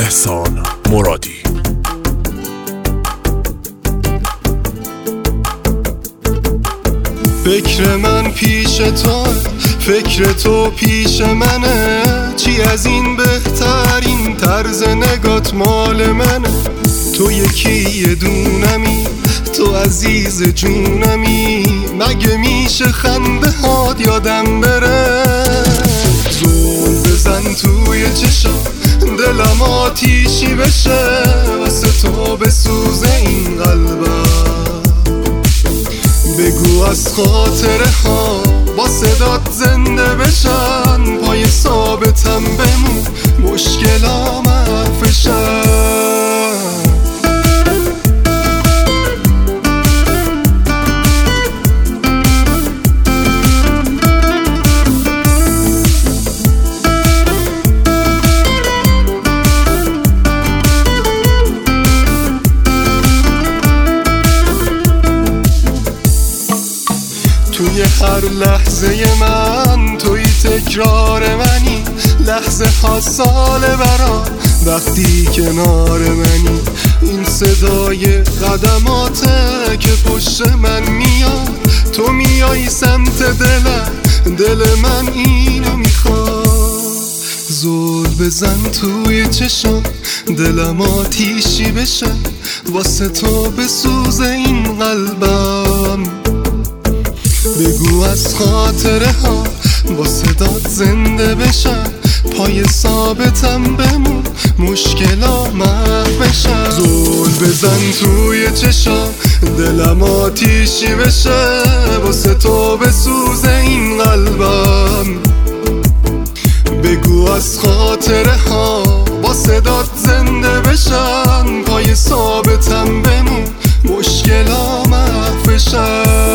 احسان مرادی. فکر من پیش تو، فکر تو پیش منه، چی از این بهترین طرز نگات مال منه. تو یکی دونمی، تو عزیز جونمی، مگه میشه خنده هات یادم بره؟ زول بزن توی چشم دلم آتیشی بشه، واسه تو بسوزه این قلبم. بگو از خاطره ها با صدات زنده بشن، پای ثابتم بمون مشکلام حرفشن. توی هر لحظه من توی تکرار منی، لحظه ها ساله برام وقتی کنار منی. این صدای قدماته که پشت من میاد، تو میای سمت دلم، دل من اینو میخواد. زل بزن توی چشم دلم آتیشی بشه، واسه تو بسوزه این قلبم. بگو از خاطره ها با صدات زنده بشن، پای ثابتم بمون مشکلام حل بشن. زل بزن توی چشم دلم آتیشی بشه، واسه تو بسوزه این قلبم. بگو از خاطره ها با صدات زنده بشن، پای ثابتم بمون مشکلام حل بشن.